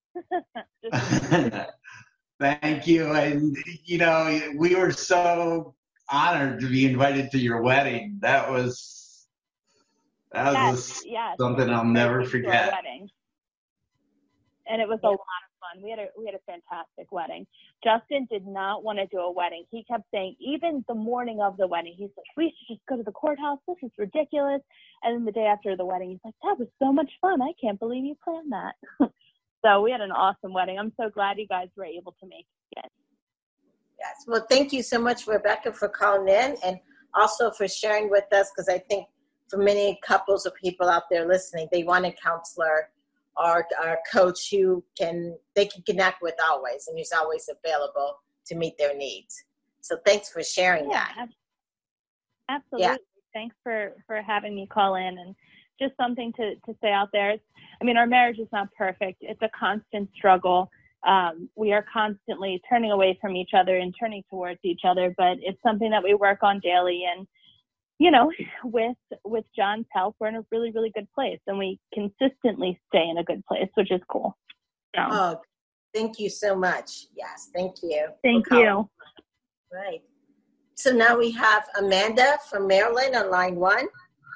S3: Thank you. And, you know, we were so honored to be invited to your wedding. That was, that was
S5: yes, yes.
S3: something I'll never forget.
S5: Wedding. And it was a lot of fun. We had a we had a fantastic wedding. Justin did not want to do a wedding. He kept saying, even the morning of the wedding, he's like, we should just go to the courthouse. This is ridiculous. And then the day after the wedding, he's like, that was so much fun. I can't believe you planned that. So we had an awesome wedding. I'm so glad you guys were able to make it again.
S2: Yes. Well, thank you so much, Rebecca, for calling in and also for sharing with us, because I think for many couples or people out there listening, they want a counselor or a coach who can they can connect with always, and who's always available to meet their needs. So thanks for sharing
S5: yeah,
S2: that.
S5: Absolutely. Yeah. Thanks for, for having me call in, and just something to, to say out there. It's, I mean, our marriage is not perfect. It's a constant struggle. Um, we are constantly turning away from each other and turning towards each other, but it's something that we work on daily. And, you know, with with John's help, we're in a really, really good place, and we consistently stay in a good place, which is cool. So,
S2: oh, thank you so much. Yes, thank you.
S5: Thank you.
S2: Right. So now we have Amanda from Maryland on line one.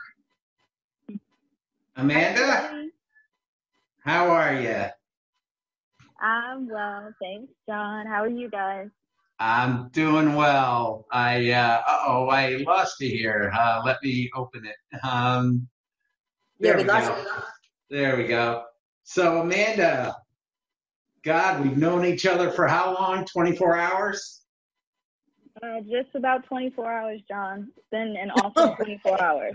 S3: Amanda, how are you?
S5: I'm well, thanks, John. How are you guys?
S3: I'm doing well. I uh oh, I lost you here. Uh, let me open it. Um, there
S2: yeah, we, we lost
S3: go.
S2: it.
S3: There we go. So Amanda, God, we've known each other for how long? twenty-four hours?
S5: Uh, just about twenty-four hours, John. It's been an awesome twenty-four hours.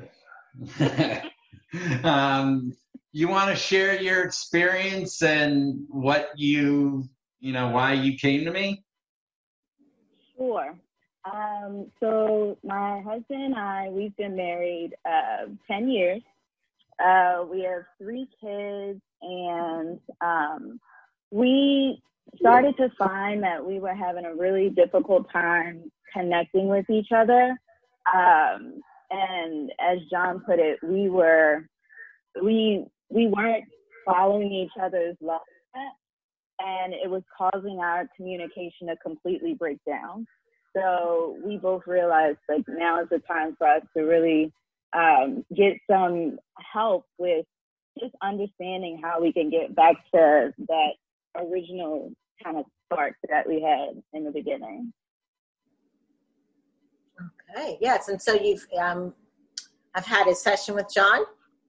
S3: um, you want to share your experience and what you, you know, why you came to me?
S5: Sure. Um, so my husband and I, we've been married uh, ten years. Uh, we have three kids, and um,
S6: we started to find that we were having a really difficult time connecting with each other. Um, and as John put it, we were, we, we weren't following each other's love, and it was causing our communication to completely break down. So we both realized like now is the time for us to really um, get some help with just understanding how we can get back to that original kind of spark that we had in the beginning.
S2: Okay, yes, and so you've um, I've had a session with John?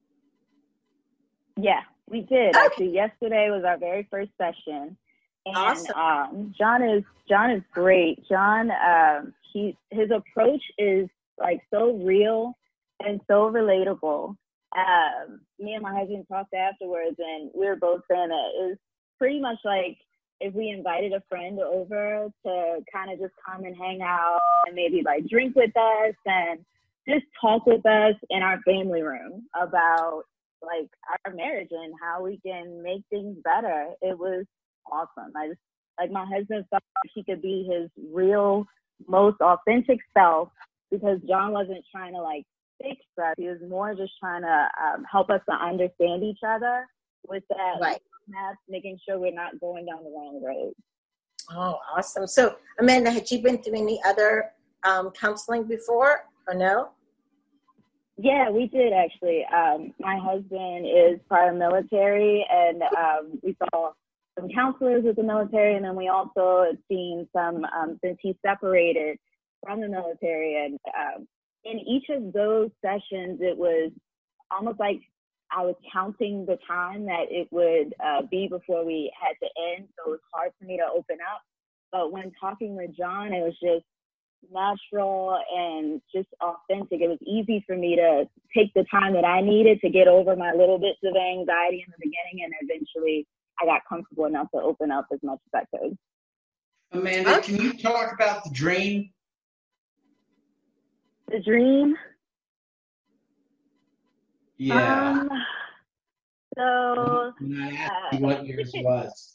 S6: Yeah, we did.
S2: Okay.
S6: Actually, yesterday was our very first session. And
S2: Awesome.
S6: um, John is John is great. John, um, he his approach is like so real and so relatable. Um, me and my husband talked afterwards, and we were both saying that it was pretty much like if we invited a friend over to kind of just come and hang out and maybe like drink with us and just talk with us in our family room about like our marriage and how we can make things better. It was awesome. I just, like my husband felt like he could be his real, most authentic self because John wasn't trying to like fix us. He was more just trying to um, help us to understand each other with that,
S2: Right.
S6: Map, making sure we're not going down the wrong road.
S2: Oh, awesome. So, Amanda, had you been through any other um, counseling before or no?
S6: Yeah, we did actually. Um, my husband is prior military, and um, we saw some counselors with the military, and then we also had seen some um, since he separated from the military. And um, in each of those sessions, it was almost like I was counting the time that it would uh, be before we had to end. So it was hard for me to open up. But when talking with John, it was just natural and just authentic. It was easy for me to take the time that I needed to get over my little bits of anxiety in the beginning. And eventually I got comfortable enough to open up as much as I could.
S3: Amanda, can you talk about the dream?
S6: The dream?
S3: Yeah.
S6: Um, so,
S3: And I asked you what yours was.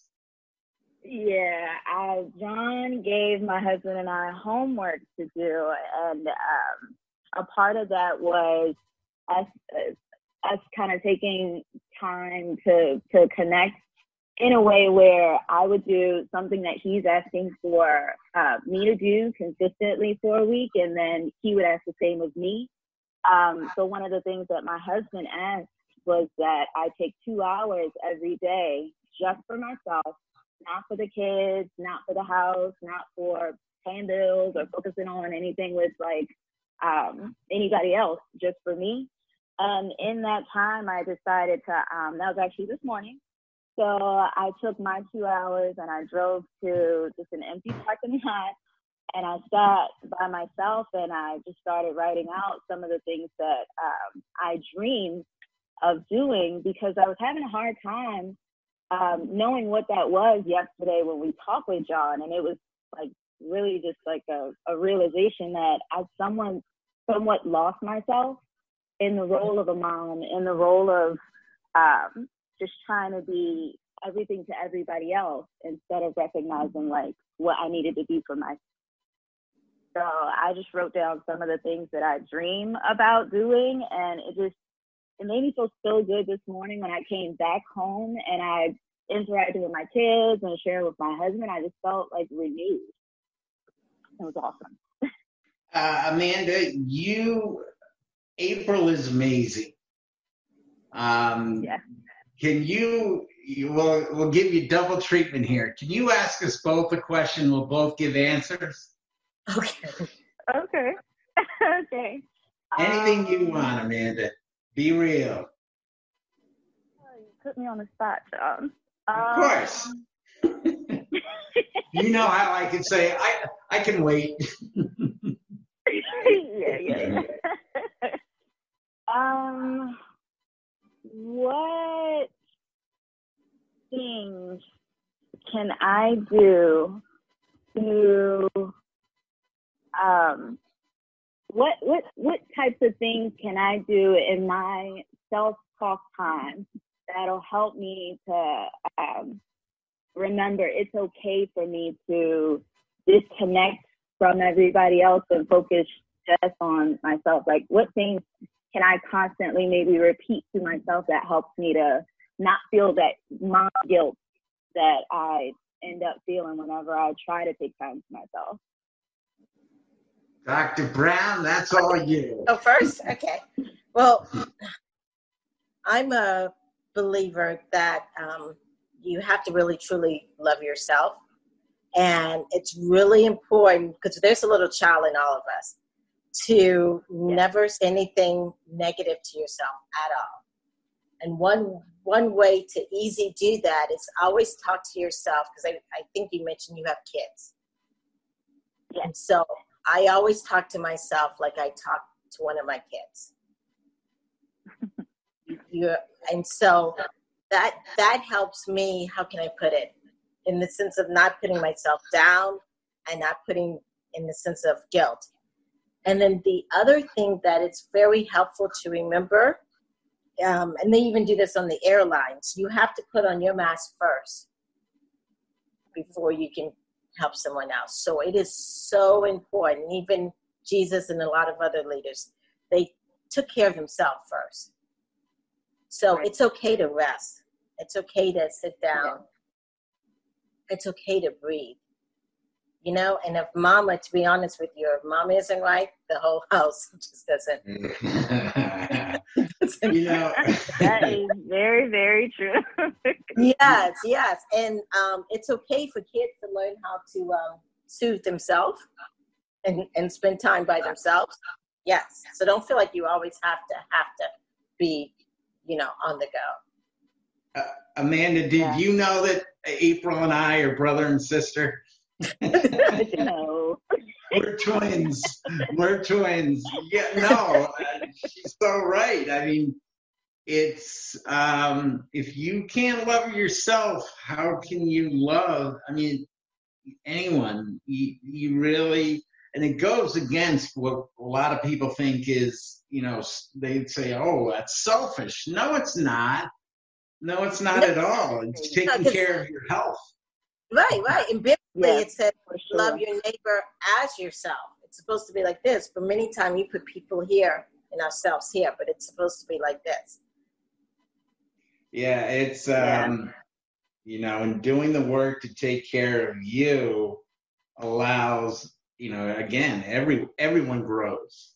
S6: yeah, I, John gave my husband and I homework to do, and um, a part of that was us, uh, us kind of taking time to, to connect in a way where I would do something that he's asking for uh, me to do consistently for a week, and then he would ask the same of me. Um, so one of the things that my husband asked was that I take two hours every day just for myself, not for the kids, not for the house, not for paying bills or focusing on anything with like um, anybody else, just for me. And in that time, I decided to, um, that was actually this morning. So I took my two hours and I drove to just an empty parking lot. And I sat by myself and I just started writing out some of the things that um, I dreamed of doing because I was having a hard time um, knowing what that was yesterday when we talked with John. And it was like really just like a, a realization that I someone somewhat lost myself in the role of a mom, in the role of um, just trying to be everything to everybody else instead of recognizing like what I needed to do for myself. So I just wrote down some of the things that I dream about doing, and it just, it made me feel so good this morning when I came back home and I interacted with my kids and shared with my husband. I just felt like renewed. It was awesome.
S3: Uh, Amanda, you, April is amazing. Um,
S6: yeah.
S3: Can you, you we'll, we'll give you double treatment here. Can you ask us both a question? We'll both give answers.
S2: Okay.
S6: Okay. okay.
S3: Anything
S6: um,
S3: you want, Amanda. Be real.
S6: You put me on the spot, John.
S3: Of
S6: um,
S3: course. You know how I can say, I I can wait.
S6: yeah, yeah, yeah. um, what things can I do to um what what what types of things can I do in my self-talk time that'll help me to um remember it's okay for me to disconnect from everybody else and focus just on myself. Like, what things can I constantly maybe repeat to myself that helps me to not feel that mom guilt that I end up feeling whenever I try to take time for myself.
S3: Doctor Brown, that's all you.
S2: Oh, first? Okay. Well, I'm a believer that um, you have to really, truly love yourself. And it's really important, because there's a little child in all of us, to yeah. never say anything negative to yourself at all. And one one way to easy do that is always talk to yourself, because I, I think you mentioned you have kids. Yeah. And so I always talk to myself like I talk to one of my kids. You're, and so that that helps me, how can I put it, in the sense of not putting myself down and not putting in the sense of guilt. And then the other thing that it's very helpful to remember, um, and they even do this on the airlines, you have to put on your mask first before you can help someone else. So it is so important. Even Jesus and a lot of other leaders, they took care of themselves first. So right. It's okay to rest. It's okay to sit down. Yeah. It's okay to breathe. You know, and if mama, to be honest with you, if mama isn't right, the whole house just doesn't. doesn't
S3: you know,
S6: that is very, very true.
S2: yes, yes. And um, it's okay for kids to learn how to um, soothe themselves and, and spend time by themselves. Yes. So don't feel like you always have to have to be, you know, on the go.
S3: Uh, Amanda, did yeah. you know that April and I are brother and sister?
S6: No.
S3: We're twins. We're twins. Yeah, no, uh, she's so right. I mean, it's, um, if you can't love yourself, how can you love, I mean, anyone? You, you really, and it goes against what a lot of people think is, you know, they'd say, oh, that's selfish. No, it's not. No, it's not at all. It's taking care of your health.
S2: Right, right. And biblically,
S6: yes,
S2: it says,
S6: sure.
S2: love your neighbor as yourself. It's supposed to be like this, but many times you put people here and ourselves here, but it's supposed to be like this.
S3: Yeah, it's, um, yeah. you know, and doing the work to take care of you allows, you know, again, every everyone grows.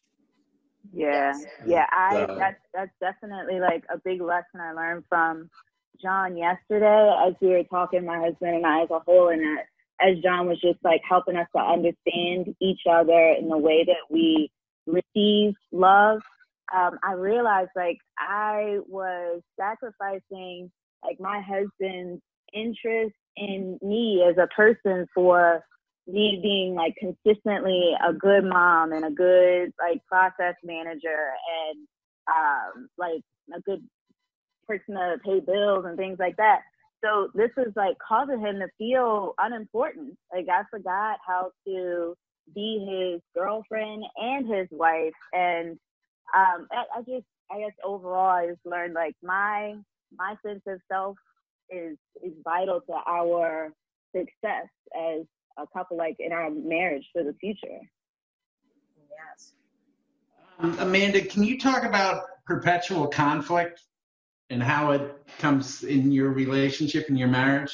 S6: Yeah,
S2: yes.
S6: yeah. I
S3: so.
S6: that's that's definitely like a big lesson I learned from John yesterday, as we were talking, my husband and I as a whole, and that as John was just like helping us to understand each other in the way that we receive love. Um, I realized like I was sacrificing like my husband's interest in me as a person for me being like consistently a good mom and a good like process manager and um, like a good person to pay bills and things like that. So this was like causing him to feel unimportant. Like I forgot how to be his girlfriend and his wife. And um, I, I just, I guess overall, I just learned like my my sense of self is is vital to our success as a couple, like in our marriage for the future.
S2: Yes.
S3: Um, Amanda, can you talk about perpetual conflict and how it comes in your relationship, in your marriage?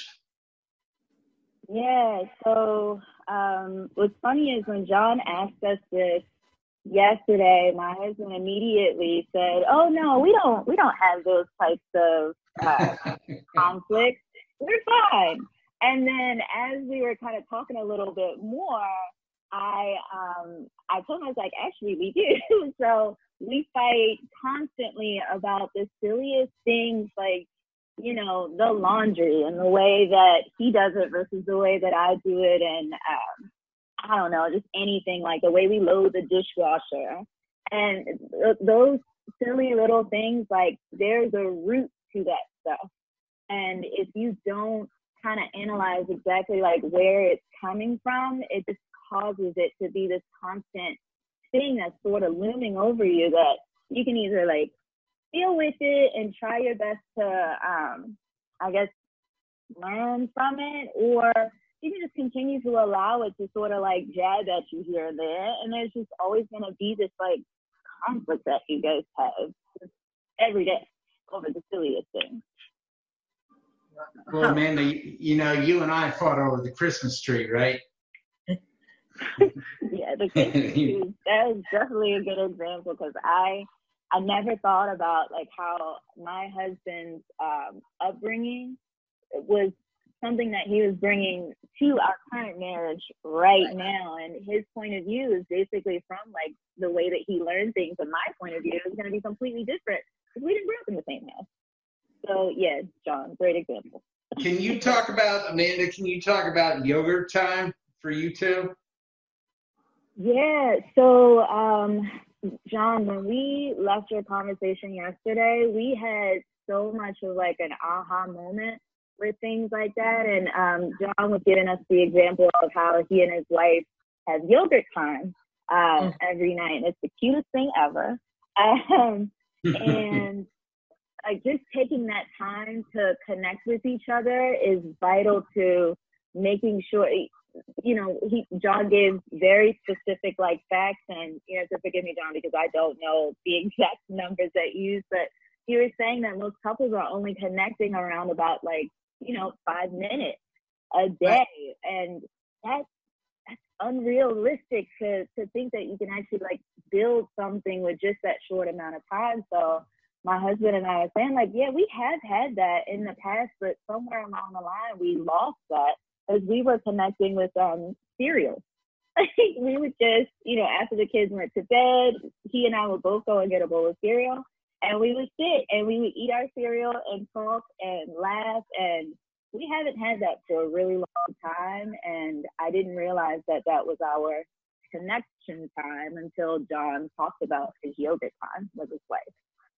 S6: Yeah, so um, what's funny is when John asked us this yesterday, my husband immediately said, oh no, we don't we don't have those types of uh, conflicts. We're fine. And then as we were kind of talking a little bit more, I um, I told him, I was like, actually, we do. So we fight constantly about the silliest things, like, you know, the laundry and the way that he does it versus the way that I do it. And um, I don't know, just anything, like the way we load the dishwasher. And th- those silly little things, like there's a root to that stuff. And if you don't kind of analyze exactly like where it's coming from, it just causes it to be this constant thing that's sort of looming over you that you can either like deal with it and try your best to, um, I guess, learn from it, or you can just continue to allow it to sort of like jab at you here and there. And there's just always going to be this like conflict that you guys have every day over the silliest things.
S3: Well, Amanda, you, you know, you and I fought over the Christmas tree, right?
S6: Yeah, the Christmas tree, that was definitely a good example, because I I never thought about like how my husband's um, upbringing was something that he was bringing to our current marriage right now. And his point of view is basically from like the way that he learned things, and my point of view is going to be completely different because we didn't grow up in the same house. So yeah, John, great example.
S3: Can you talk about, Amanda, can you talk about yogurt time for you two?
S6: Yeah, so um, John, when we left your conversation yesterday, we had so much of like an aha moment with things like that. And um, John was giving us the example of how he and his wife have yogurt time um, every night. And it's the cutest thing ever. Um, and like just taking that time to connect with each other is vital to making sure, you know, he, John gave very specific like facts, and you know, to forgive me, John, because I don't know the exact numbers that you use, but he was saying that most couples are only connecting around about like, you know, five minutes a day. And that's, that's unrealistic to, to think that you can actually like build something with just that short amount of time. So my husband and I are saying like, yeah, we have had that in the past, but somewhere along the line, we lost that as we were connecting with um, cereal. We would just, you know, after the kids went to bed, he and I would both go and get a bowl of cereal. And we would sit and we would eat our cereal and talk and laugh. And we haven't had that for a really long time. And I didn't realize that that was our connection time until John talked about his yoga time with his wife.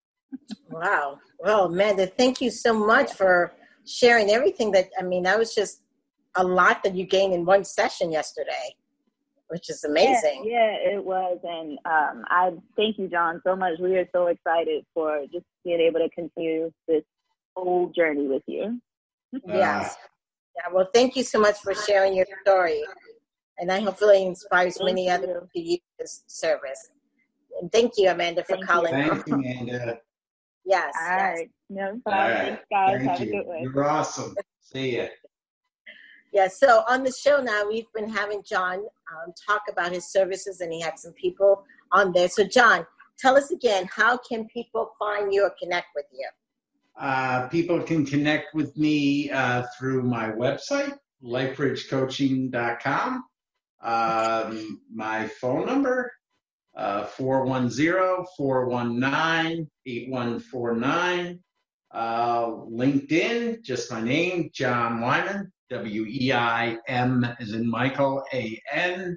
S2: Wow. Well, Amanda, thank you so much for sharing everything that, I mean, that was just a lot that you gained in one session yesterday, which is amazing.
S6: Yeah, yeah, it was. And um, I thank you, John, so much. We are so excited for just being able to continue this whole journey with you.
S2: Yes. Yeah, well, thank you so much for sharing your story. And I hopefully inspires
S6: Thank
S2: many
S6: you.
S2: others to use this service. And thank you, Amanda, for
S6: Thank
S2: calling.
S6: you.
S3: Thank you, Amanda.
S2: Yes.
S6: All
S2: yes.
S6: right. No problem.
S3: All right.
S6: Thanks, guys.
S3: Thank
S6: Have
S3: you.
S6: a good one.
S3: You're awesome. See ya.
S2: Yeah, so on the show now, we've been having John um, talk about his services, and he had some people on there. So, John, tell us again, how can people find you or connect with you?
S3: Uh, people can connect with me uh, through my website, life bridge coaching dot com. Um, my phone number, uh, four one zero, four one nine, eight one four nine. Uh, LinkedIn, just my name, John Wyman, W E I M as in Michael, A N.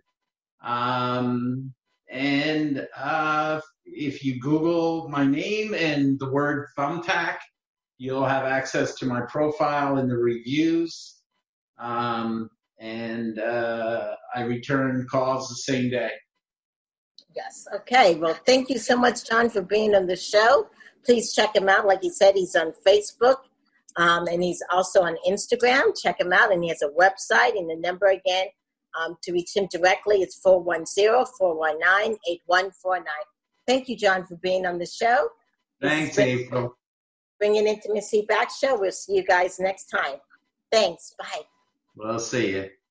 S3: Um, and uh, if you Google my name and the word Thumbtack, you'll have access to my profile in the reviews. Um, and uh, I return calls the same day.
S2: Yes. Okay. Well, thank you so much, John, for being on the show. Please check him out. Like he said, he's on Facebook, um, and he's also on Instagram. Check him out. And he has a website, and the number again um, to reach him directly is four one zero, four one nine, eight one four nine. Thank you, John, for being on the show.
S3: Thanks, April.
S2: Bringing Intimacy Back show. We'll see you guys next time. Thanks. Bye.
S3: We'll see you.